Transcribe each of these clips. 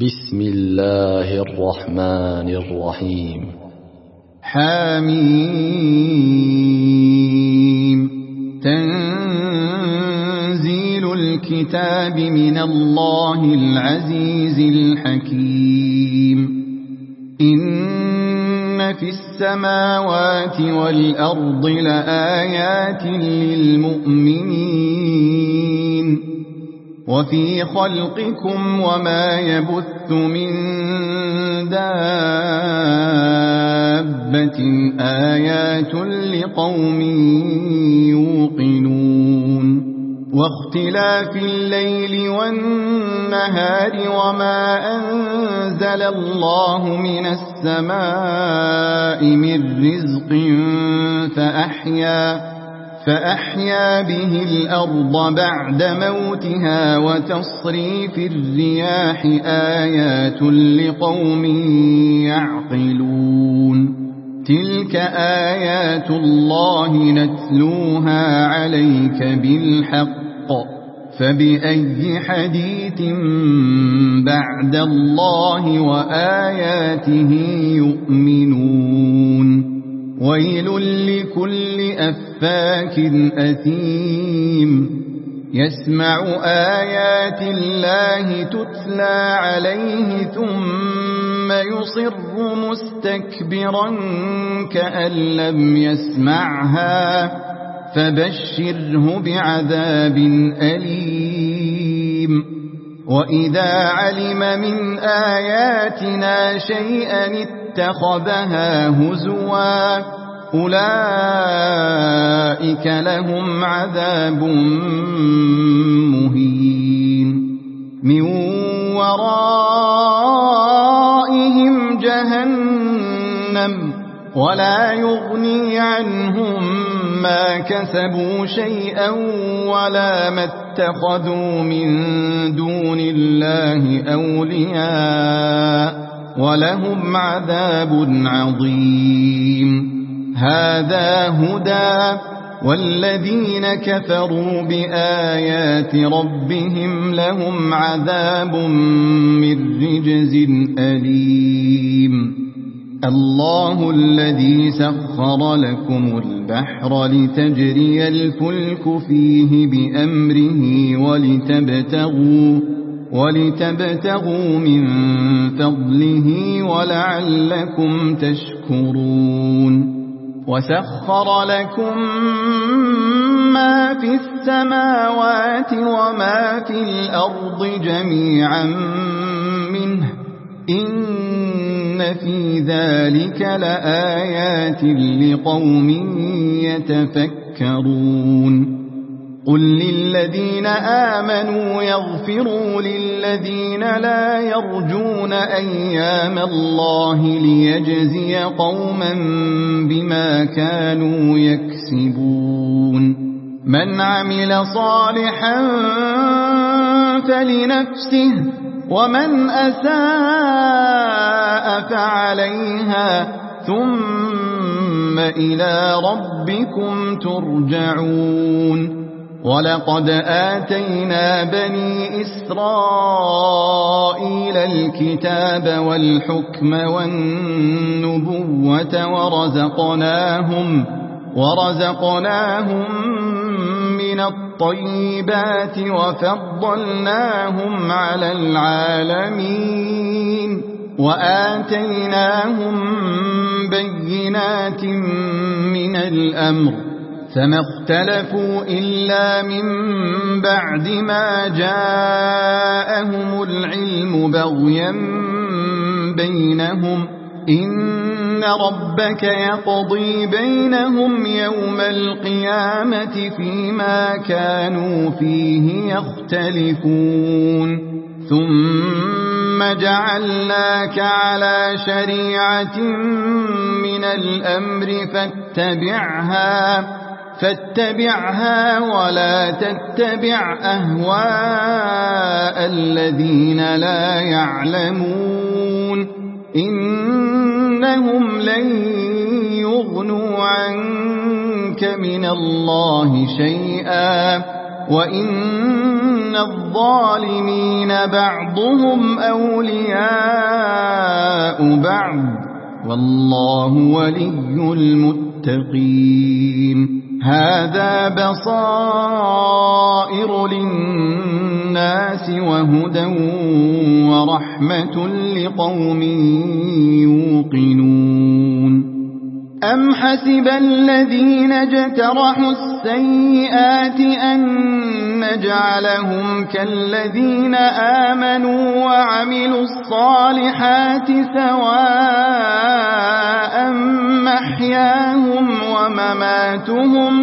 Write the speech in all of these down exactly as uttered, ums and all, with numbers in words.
بسم الله الرحمن الرحيم. حميم. تنزيل الكتاب من الله العزيز الحكيم. إن في السماوات والأرض لآيات للمؤمنين وفي خلقكم وما يبث من دابة آيات لقوم يوقنون. واختلاف الليل والنهار وما أنزل الله من السماء من رزق فأحيا فأحيا به الأرض بعد موتها وتصريف الرياح آيات لقوم يعقلون. تلك آيات الله نتلوها عليك بالحق فبأي حديث بعد الله وآياته يؤمنون. ويل لكل أفاك أثيم يسمع آيات الله تتلى عليه ثم يصر مستكبرا كأن لم يسمعها فبشره بعذاب أليم. وإذا علم من آياتنا شيئا اتخذها هزوا أولئك لهم عذاب مهين. من ورائهم جهنم ولا يغني عنهم ما كسبوا شيئا ولا ما اتخذوا من دون الله أولياء ولهم عذاب عظيم. هذا هدى والذين كفروا بآيات ربهم لهم عذاب من رجز أليم. الله الذي سخر لكم البحر لتجري الفلك فيه بأمره ولتبتغوا ولتبتغوا من فضله ولعلكم تشكرون. وسخر لكم ما في السماوات وما في الأرض جميعا منه إن في ذلك لآيات لقوم يتفكرون. قل للذين آمنوا يغفروا للذين لا يرجون أيام الله ليجزي قوما بما كانوا يكسبون. من عمل صالحا فلنفسه ومن أساء فعليها ثم إلى ربكم ترجعون. ولقد آتينا بني إسرائيل الكتاب والحكم والنبوة ورزقناهم ورزقناهم من الطيبات وفضلناهم على العالمين وآتيناهم بينات من الأمر فما اختلفوا إلا من بعد ما جاءهم العلم بغيا بينهم إن ربك يقضي بينهم يوم القيامة فيما كانوا فيه يختلفون. ثم جعلناك على شريعة من الأمر فاتبعها فاتبعها ولا تتبع أهواء الذين لا يعلمون إنهم لن يغنوا عنك من الله شيئا وإن إن الظالمين بعضهم أولياء بعض والله ولي المتقين هذا بصائر للناس وهدى ورحمة لقوم يوقنون أم حسب الذين اجترحوا السيئات أن نجعلهم كالذين آمنوا وعملوا الصالحات سواء محياهم ومماتهم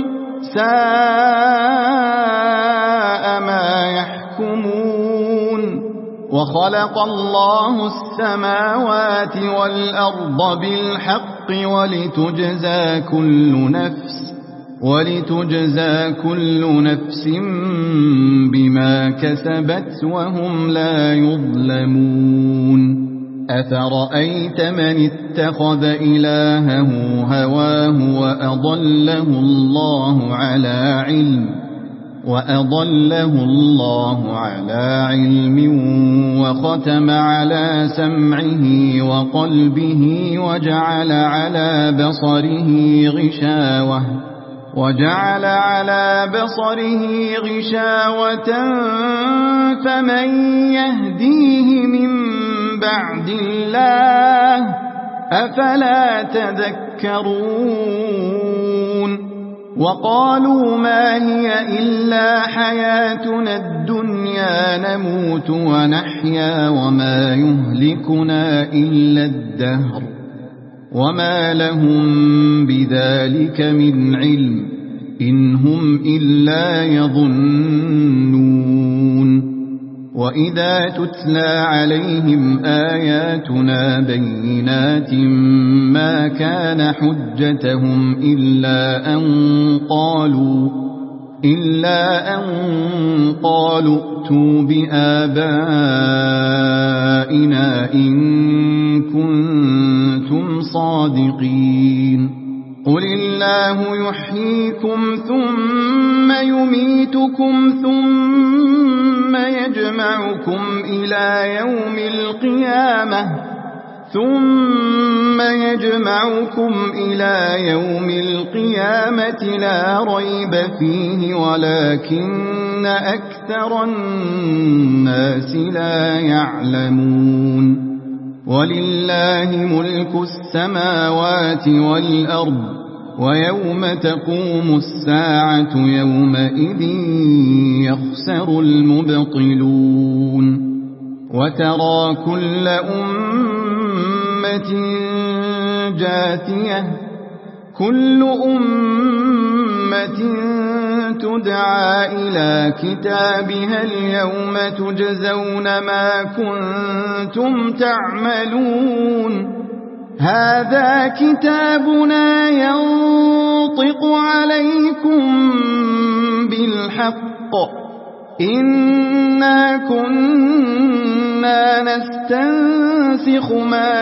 ساء ما يحكمون وخلق الله السماوات والأرض بالحق ولتجزى كل نفس ولتجزى كل نفس بما كسبت وهم لا يظلمون أفرأيت من اتخذ إلهه هواه وأضله الله على علم وأضله الله على علم وختم على سمعه وقلبه وجعل على بصره غشاوة وجعل على بصره غشاوة فمن يهديه من بعد الله أفلا تذكرون وقالوا ما هي إلا حياتنا الدنيا نموت ونحيا وما يهلكنا إلا الدهر وما لهم بذلك من علم إن هم إلا يظنون وإذا تتلى عليهم آياتنا بينات ما كان حجتهم إلا أن قالوا إلا أن قالوا ائتوا بآبائنا إن كنتم صادقين قل الله يحييكم ثم يميتكم ثم يجمعكم إلى يوم القيامة ثم يجمعكم إلى يوم القيامة لا ريب فيه ولكن أكثر الناس لا يعلمون ولله ملك السماوات والأرض ويوم تقوم الساعة يومئذ يخسر المبطلون وترى كل أمة جاثية كل أمة تدعى إلى كتابها اليوم تجزون ما كنتم تعملون هذا كتابنا ينطق عليكم بالحق إنا كنا نستنسخ ما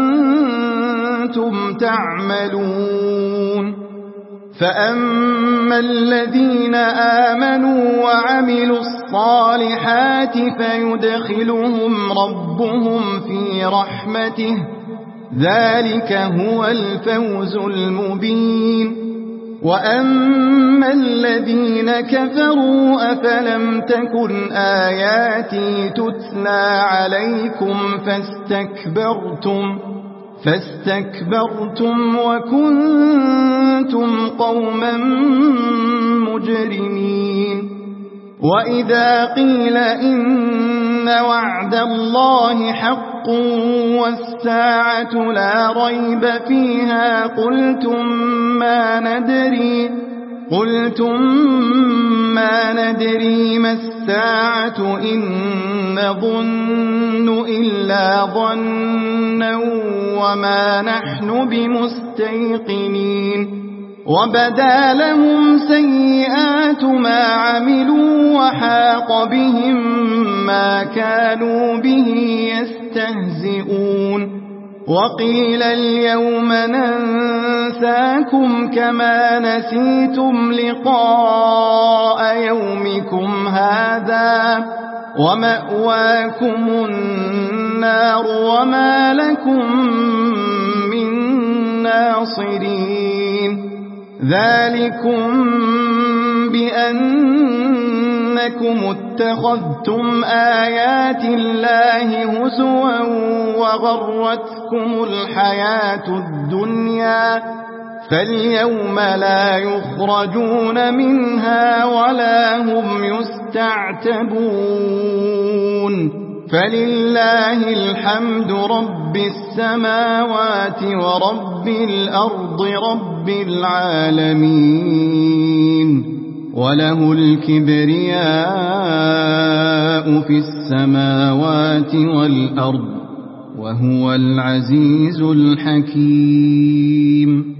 كنتم تعملون فأما الذين آمنوا وعملوا الصالحات فيدخلهم ربهم في رحمته ذلك هو الفوز المبين وأما الذين كفروا أفلم تكن آياتي تتلى عليكم فاستكبرتم فاستكبرتم وكنتم قوما مجرمين وإذا قيل إن وعد الله حق والساعة لا ريب فيها قلتم ما ندري قلتم ما ندري ما الساعة إن نظن إلا ظنا وما نحن بمستيقنين وبدا لهم سيئات ما عملوا وحاق بهم ما كانوا به يستهزئون وقيل اليوم ننساكم كما نسيتم لقاء يومكم هذا ومأواكم النار وما لكم من ناصرين ذلكم بأنكم اتخذتم آيات الله هزوا وغرتكم الحياة الدنيا فاليوم لا يخرجون منها ولا هم يستعتبون فلله الحمد رب السماوات ورب الأرض رب العالمين وله الكبرياء في السماوات والأرض وهو العزيز الحكيم